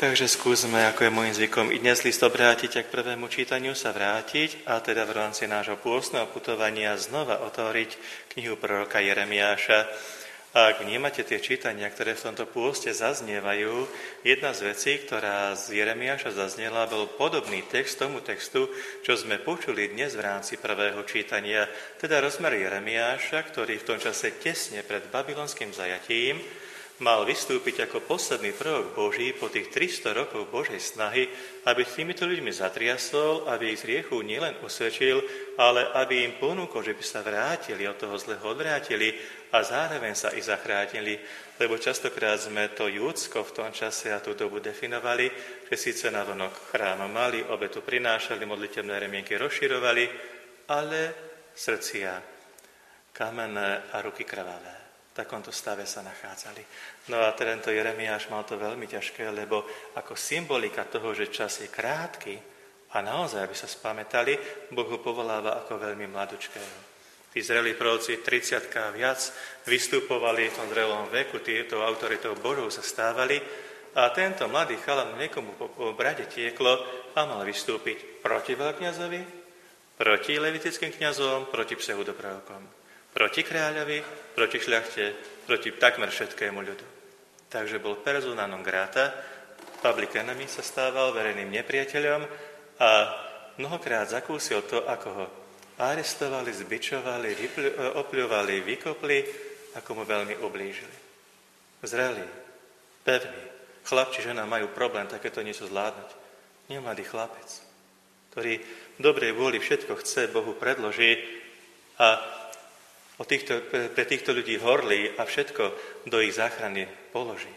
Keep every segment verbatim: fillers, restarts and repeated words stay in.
Takže skúsme, ako je môjim zvykom, i dnes list obrátiť a k prvému čítaniu sa vrátiť a teda v rámci nášho pôstneho putovania znova otvoriť knihu proroka Jeremiáša. A ak vnímate tie čítania, ktoré v tomto pôste zaznievajú, jedna z vecí, ktorá z Jeremiáša zaznela, bol podobný text tomu textu, čo sme počuli dnes v rámci prvého čítania, teda rozmer Jeremiáša, ktorý v tom čase tesne pred babylonským zajatím mal vystúpiť ako posledný prorok Boží po tých tristo rokov Božej snahy, aby s týmito ľuďmi zatriasol, aby ich z hriechu nielen usvedčil, ale aby im ponúkol, že by sa vrátili, od toho zlého odvrátili a zároveň sa ich zachránili. Lebo častokrát sme to Júdsko v tom čase a tú dobu definovali, že síce navonok chrám mali, obetu prinášali, modlitebné remienky rozširovali, ale srdcia kamenné a ruky krvavé. V takomto stave sa nachádzali. No a tento Jeremiáš mal to veľmi ťažké, lebo ako symbolika toho, že čas je krátky a naozaj, aby sa spamätali, Boh ho povoláva ako veľmi mladučkého. Tí zrelí proroci tridsiatka a viac vystupovali v tom zrelom veku, tieto autoritou Božou sa stávali a tento mladý chalan niekomu po, po brade tieklo a mal vystúpiť proti veľkňazovi, proti levitickým kňazom, proti pseudoprorokom. Proti kráľovi, proti šľachte, proti takmer všetkému ľudu. Takže bol persona non grata, public enemy sa stával verejným nepriateľom a mnohokrát zakúsil to, ako ho arestovali, zbičovali, vypľu, opľuvali, vykopli, ako mu veľmi ublížili. Zrelý, pevný, chlap či žena majú problém takéto niečo zvládnuť. Nie mladý chlapec, ktorý v dobrej vôli všetko chce, Bohu predloží a O týchto, pre týchto ľudí horlí a všetko do ich záchrany položí.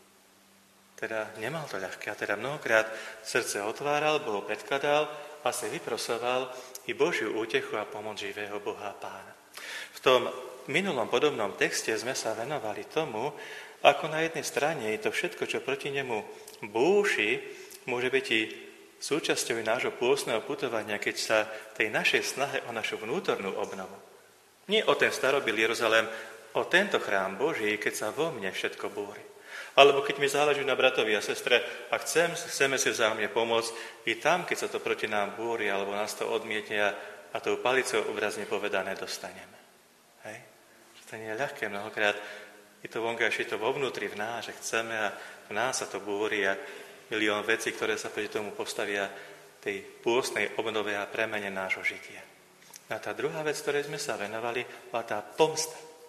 Teda nemal to ľahké a teda mnohokrát srdce otváral, Bohu predkladal a si vyprosoval i Božiu útechu a pomoc živého Boha a Pána. V tom minulom podobnom texte sme sa venovali tomu, ako na jednej strane je to všetko, čo proti nemu búši, môže byť i súčasťou nášho pôstneho putovania, keď sa tej našej snahe o našu vnútornú obnovu. Nie o ten starobil Jeruzalém, o tento chrám Boží, keď sa vo mne všetko búri. Alebo keď mi záleží na bratovi a sestre a chcem, chceme si vzájomne pomôcť, i tam, keď sa to proti nám búri, alebo nás to odmietne a, a tou palicou obrazne povedané dostaneme. Hej? Že to nie je ľahké mnohokrát. Je to vonkajšie, to vo vnútri v nás, že chceme a v nás sa to búri a milión vecí, ktoré sa proti tomu postavia tej pôstnej obnove a premene nášho žitia. A tá druhá vec, ktorej sme sa venovali, bola tá pomsta.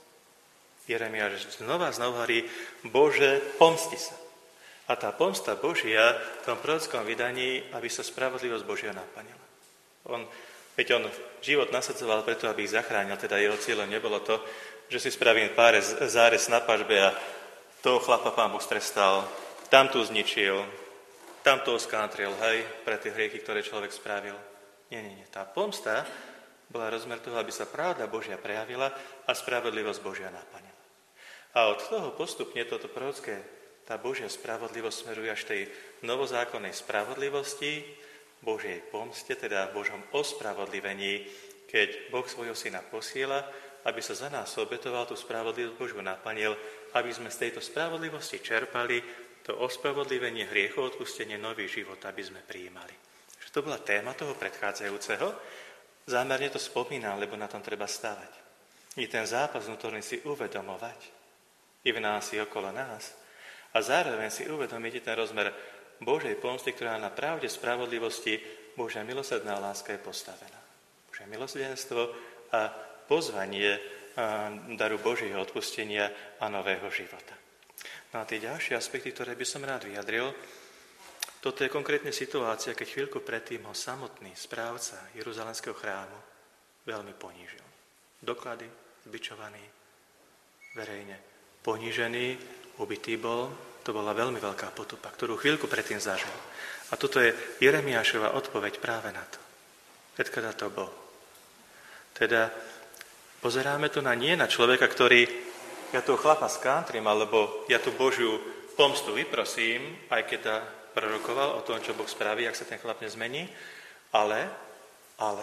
Jeremiáš znova znova hovorí, Bože, pomsti sa. A tá pomsta Božia v tom prorockom vydaní, aby sa spravodlivosť Božia naplnila. On, veď on život nasadzoval preto, aby ich zachránil, teda jeho cieľom nebolo to, že si spravím pár zárez na pažbe a toho chlapa Pán Boh strestal, tam tu zničil, tam to oskantril, hej, pre tie hriechy, ktoré človek spravil. Nie, nie, nie. Tá pomsta bola rozmer toho, aby sa pravda Božia prejavila a spravodlivosť Božia naplnila. A od toho postupne toto prorocké, tá Božia spravodlivosť smeruje až tej novozákonnej spravodlivosti, Božej pomste, teda Božom ospravodlivení, keď Boh svojho syna posiela, aby sa za nás obetoval, tú spravodlivosť Božiu naplnil, aby sme z tejto spravodlivosti čerpali to ospravodlivenie, hriechov, odpustenie, nový život, aby sme prijímali. Takže to bola téma toho predchádzajúceho. Zámerne to spomínam, lebo na tom treba stavať. I ten zápas vnútorný si uvedomovať. I v nás, i okolo nás. A zároveň si uvedomiť ten rozmer Božej pomsty, ktorá na pravde spravodlivosti Božia milosrdná láska je postavená. Božie milosrdenstvo a pozvanie daru Božieho odpustenia a nového života. No a tie ďalšie aspekty, ktoré by som rád vyjadril, toto je konkrétne situácia, keď chvíľku predtým ho samotný správca Jeruzalemského chrámu veľmi ponížil. Doklady, zbičovaný, verejne ponížený, ubitý bol. To bola veľmi veľká potupa, ktorú chvíľku predtým zažil. A toto je Jeremiášova odpoveď práve na to. Predkladá to Boh. Teda pozeráme tu na nie na človeka, ktorý ja toho chlapa skántrim, alebo ja tú Božiu pomstu vyprosím, aj keď tá prorokoval o tom, čo Boh spraví, ak sa ten chlap nezmení, ale, ale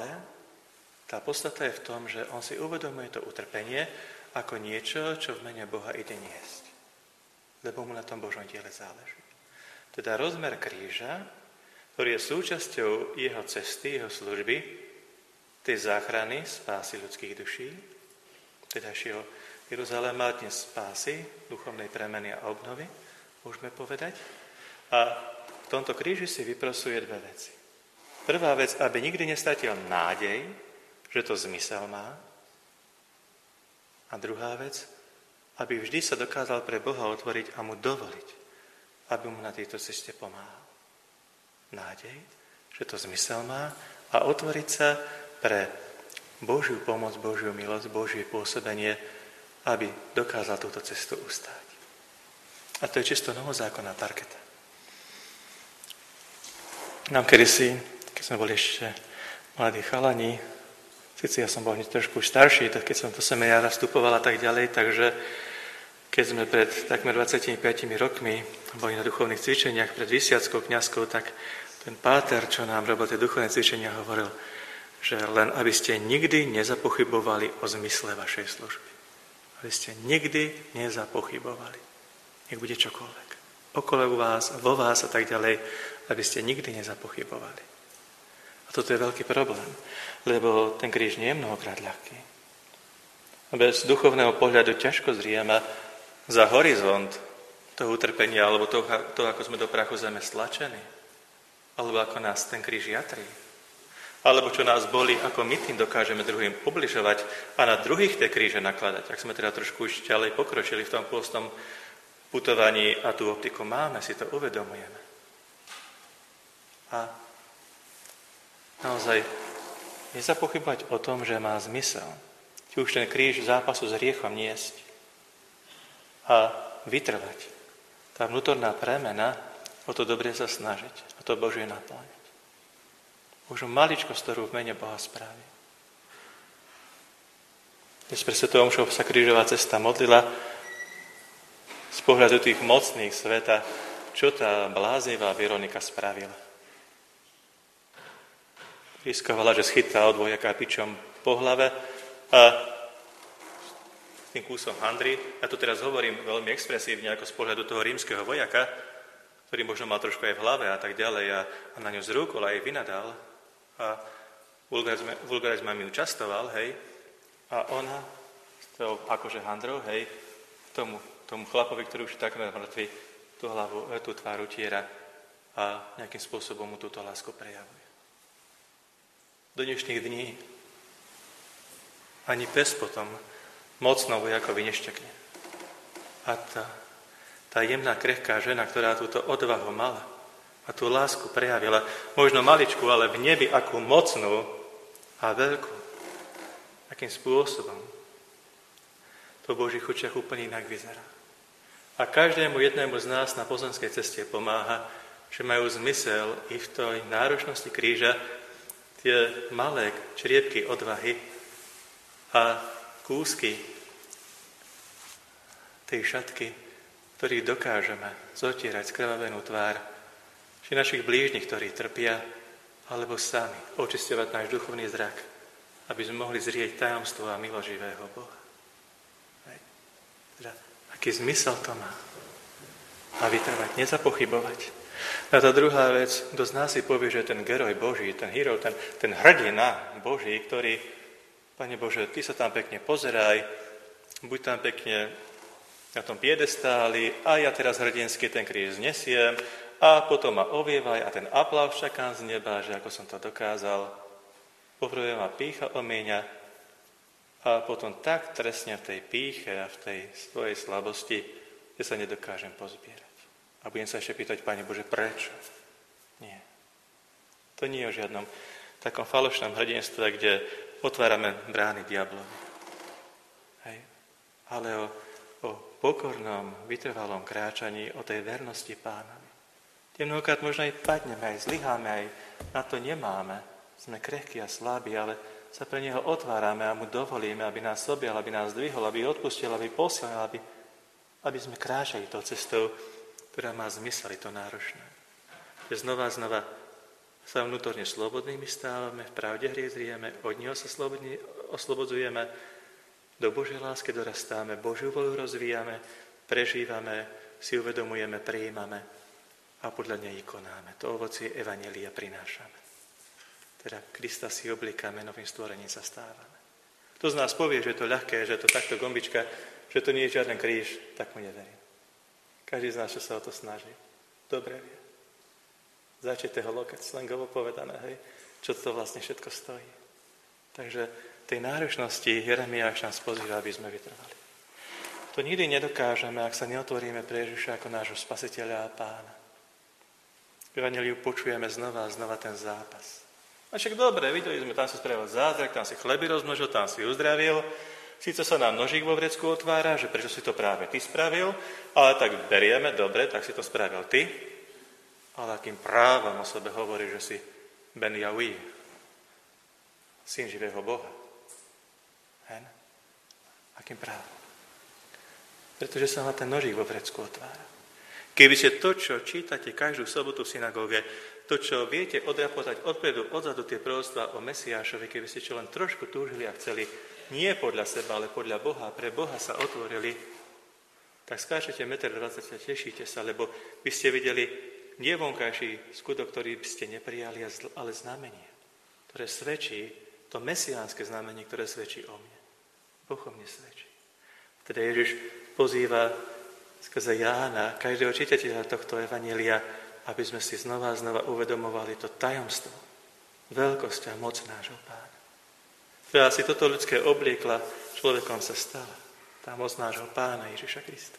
tá podstata je v tom, že on si uvedomuje to utrpenie ako niečo, čo v mene Boha ide niesť. Lebo mu na tom Božom diele záleží. teda rozmer kríža, ktorý je súčasťou jeho cesty, jeho služby, tej záchrany, spásy ľudských duší, tedajšieho Jeruzaléma, dnes spásy, duchovnej premeny a obnovy, môžeme povedať. A v tomto kríži si vyprosuje dve veci. Prvá vec, aby nikdy nestratil nádej, že to zmysel má. A druhá vec, aby vždy sa dokázal pre Boha otvoriť a mu dovoliť, aby mu na tejto ceste pomáhal. Nádej, že to zmysel má a otvoriť sa pre Božiu pomoc, Božiu milosť, Božie pôsobenie, aby dokázal túto cestu ustáť. A to je čisto novozákonná parketa. Nám kedysi, keď sme boli ešte mladí chalani, síce ja som bol trošku starší, tak keď som do seminára vstupoval a tak ďalej, takže keď sme pred takmer dvadsiatimi piatimi rokmi boli na duchovných cvičeniach pred vysviackou kňazkou, tak ten páter, čo nám robil tie duchovné cvičenia, hovoril, že len aby ste nikdy nezapochybovali o zmysle vašej služby. Aby ste nikdy nezapochybovali. Nech bude čokoľvek. Okolo vás, vo vás a tak ďalej, aby ste nikdy nezapochybovali. A toto je veľký problém, lebo ten kríž nie je mnohokrát ľahký. A bez duchovného pohľadu ťažko zrieme za horizont toho utrpenia, alebo toho, toho, ako sme do prachu zeme stlačení, alebo ako nás ten kríž jatrí. Alebo čo nás bolí, ako my tým dokážeme druhým ubližovať a na druhých tie kríže nakladať. Ak sme teda trošku už ďalej pokročili v tom pôstnom putovaní a tú optiku máme, si to uvedomujeme. A naozaj nezapochybovať o tom, že má zmysel. Či už ten kríž zápasu s hriechom niesť a vytrvať. Tá vnútorná premena, o to dobre sa snažiť a to Božie napláňať. Už maličko, z ktorú v mene Boha spraví. Dnes pre svetou omšou sa krížová cesta modlila z pohľadu tých mocných sveta, čo tá bláznivá Veronika spravila. Riskovala, že schytá od dvojaka pičom po hlave a s tým kúsom handry, ja to teraz hovorím veľmi expresívne ako z pohľadu toho rímskeho vojaka, ktorý možno mal trošku aj v hlave a tak ďalej a, a na ňu zrúkol a jej vynadal a vulgarizmami ju častoval, hej, a ona s tou akože handrou, hej, tomu, tomu chlapovi, ktorý už je takmer mŕtvy, tú hlavu, tú tvár utiera a nejakým spôsobom mu túto lásku prejavuje. Do dnešných dní ani pes potom mocno vojakovi nešťakne. A tá, tá jemná, krehká žena, ktorá túto odvahu mala a tú lásku prejavila, možno maličku, ale v nebi akú mocnú a veľkú. Akým spôsobom to v Božích očiach úplne inak vyzerá. A každému jednému z nás na pozemskej ceste pomáha, že majú zmysel i v tej náročnosti kríža tie malé čriepky odvahy a kúsky tej šatky, ktorých dokážeme zotierať skrvavenú tvár, či našich blížnych, ktorí trpia, alebo sami očisťovať náš duchovný zrak, aby sme mohli zrieť tajomstvo a milosť živého Boha. Hej. Teda, aký zmysel to má? A vytrvať, nezapochybovať. A tá druhá vec, kto z nás si povie, že ten geroj Boží, ten hero, ten, ten hrdina Boží, ktorý, Pane Bože, Ty sa tam pekne pozeraj, buď tam pekne na tom piedestáli a ja teraz hrdinsky ten kríž znesiem a potom ma ovievaj a ten aplauz čakám z neba, že ako som to dokázal. Poprvé ma pýcha omieňa a potom tak trestne v tej pýche a v tej svojej slabosti, že sa nedokážem pozbierať. A budem sa ešte pýtať, Pane Bože, prečo? Nie. To nie je o žiadnom takom falošnom hrdinstve, kde otvárame brány diablovi. Hej. Ale o, o pokornom, vytrvalom kráčaní, o tej vernosti Pánovi. Tie mnohokrát možno aj padneme, aj zlyháme, aj na to nemáme. Sme krehkí a slabí, ale sa pre Neho otvárame a Mu dovolíme, aby nás objal, aby nás zdvihol, aby odpustil, aby posilnil, aby, aby sme kráčali tou cestou, ktorá má zmysel, to náročné. Že znova a znova sa vnútorne slobodnými stávame, v pravde hriezrieme, od Neho sa slobodne oslobodzujeme, do Božej lásky dorastáme, Božiu voľu rozvíjame, prežívame, si uvedomujeme, prijímame. A a podľa nej konáme. To ovocie evanjelia prinášame. Teda Krista si oblikáme, novým stvorením sa stávame. Kto z nás povie, že je to ľahké, že je to takto gombička, že to nie je žiaden kríž, tak mu neverím. Každý z nás, čo sa o to snaží, dobre vie. Začete ho lokať, slangovo povedané, hej, čo to vlastne všetko stojí. Takže tej náročnosti Jeremiáš nás pozýva, aby sme vytrvali. To nikdy nedokážeme, ak sa neotvoríme pre Ježiša ako nášho spasiteľa a pána. V Evangeliu počujeme znova a znova ten zápas. A však dobre, videli sme, tam si spravil zázrak, tam si chleby rozmnožil, tam si uzdravil. Síce sa nám nožík vo vrecku otvára, že prečo si to práve ty spravil, ale tak berieme, dobre, tak si to spravil ty. Ale akým právom o sebe hovorí, že si Ben Javí, syn živého Boha. Hen? Akým právom? Pretože sa na ten nožík vo vrecku otvára. Keby ste to, čo čítate každú sobotu v synagóge, to, čo viete odrapotať odpredu, odzadu tie proroctvá o Mesiášovi, keby ste čo len trošku túžili a chceli, nie podľa seba, ale podľa Boha, pre Boha sa otvorili, tak skáčete jeden dvadsať metrov a tešíte sa, lebo by ste videli nie vonkajší skutok, ktorý by ste neprijali, ale znamenie, ktoré svedčí, to mesiánske znamenie, ktoré svedčí o mne. Boh o mne svedčí. Teda Ježiš pozýva skrze Jána, každého čitateľa tohto evanjelia, aby sme si znova a znova uvedomovali to tajomstvo, veľkosť a moc nášho Pána. Teda si toto ľudské obliekla, človekom sa stala. Tá moc nášho Pána Ježiša Krista.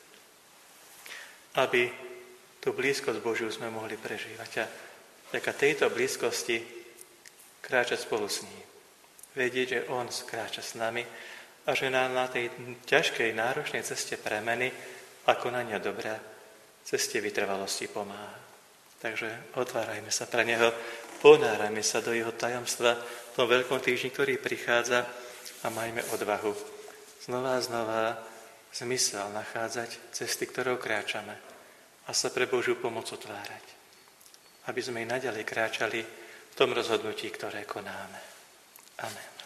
Aby tú blízkosť Božiu sme mohli prežívať a vďaka tejto blízkosti kráčať spolu s ním. Vedieť, že on kráča s nami a že nám na tej ťažkej, náročnej ceste premeny a konania dobra, ceste vytrvalosti pomáha. Takže otvárajme sa pre neho, ponárajme sa do jeho tajomstva v tom veľkom týždni, ktorý prichádza a majme odvahu znova a znova zmysel nachádzať cesty, ktorou kráčame a sa pre Božiu pomoc otvárať. Aby sme i naďalej kráčali v tom rozhodnutí, ktoré konáme. Amen.